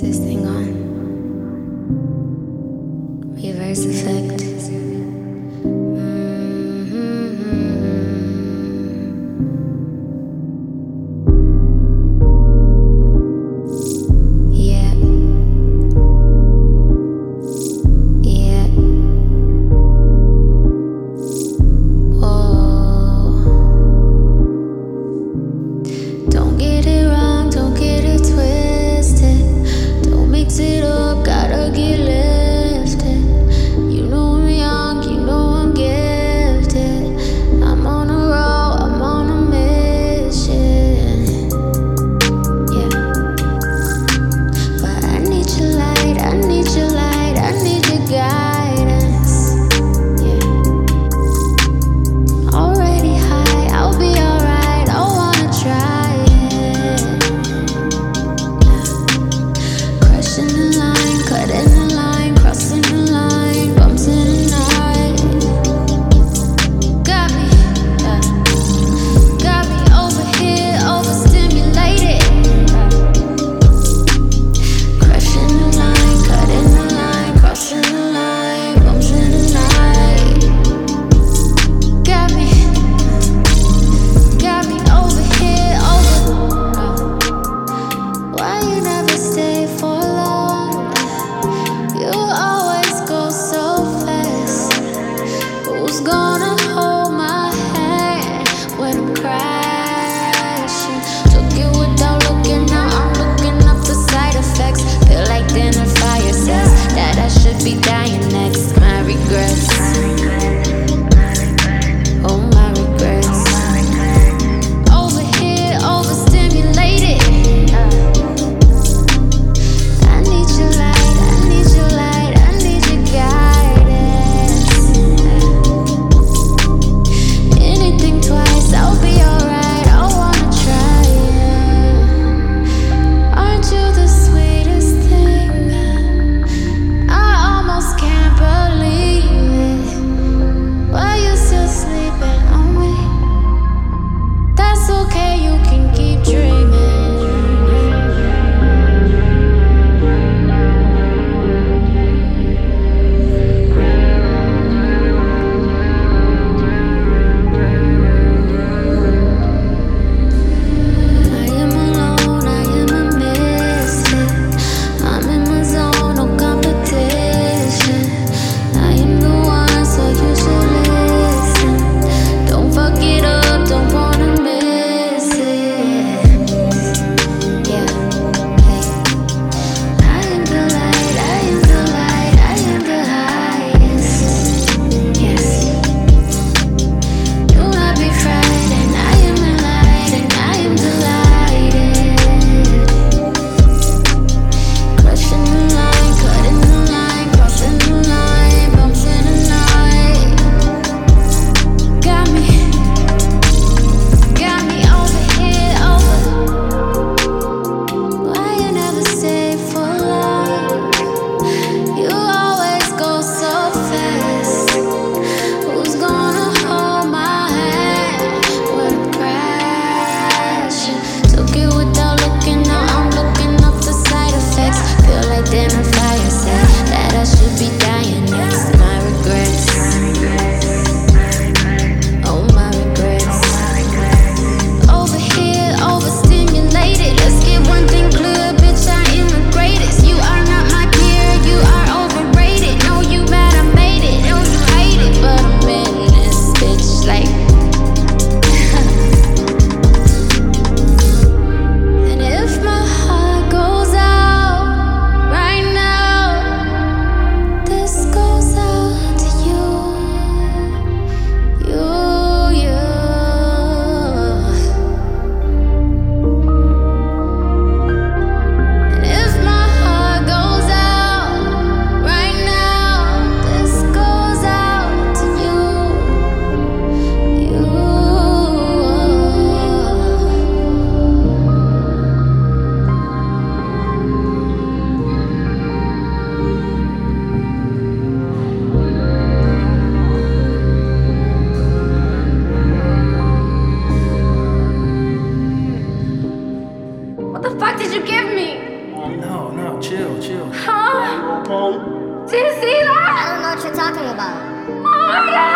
this thing on? Reverse effect. Yeah. Yeah. Whoa. Don't get it wrong, don't get it twisted. Don't mix it up, gotta get lifted. You know I'm young, you know I'm gifted. I'm on a roll, I'm on a mission. Yeah. But I need your light, I need your light, I need your guidance. Yeah. Already high, I'll be alright, I wanna try it. Crushing the line, cutting the line, crossing the line, bumps in the night. Got me, yeah. Got me over here, overstimulated. Crushing the line, cutting the line, crossing the line, bumps in the night. Got me over here, Why you never stay for long? You always go so fast. Who's gonna hold my hand when I'm crashing? Took it without looking, now I'm looking up the side effects. Feel like dinner fire says that I should be dying next. My regrets. Oh, my regrets. Over here, overstimulated. I need your light, I need your light, I need your guidance. Anything twice, I'll be alright, I wanna try it. Aren't you the sweetest thing? I almost can't believe it. Why you still sleeping on me? That's okay, you can keep dreaming. I am alone, I am a misfit. I'm in my zone, no competition. I am the one, so you should listen. Don't fuck it up, don't wanna miss it. Yeah, hey. I am the light, I am the light, I am the highest. Yes. Do not be frightened, I am the light and I am delighted. Crushing the line, cutting the line, crossing the line, bumps in the night. Got me over here, Why you never stay for long? You always go so fast. Who's gonna hold my hand when I'm crashing? Took it without looking, now I'm looking up the side effects. Feel like dinner fire said that I should be dying next. My regrets. Oh, my regrets. Over here, overstimulated. Let's get one thing clear, bitch, I am the greatest. You are not my peer, you are overrated. No, you mad I made it, no, you hate it, but I'm in this bitch like. And if my heart goes out right now, this goes out to you. And if my heart goes out right now, this goes out to you. What the fuck did you give me? No, Chill, chill. Huh? Do you see that? I don't know what you're talking about. Oh my God!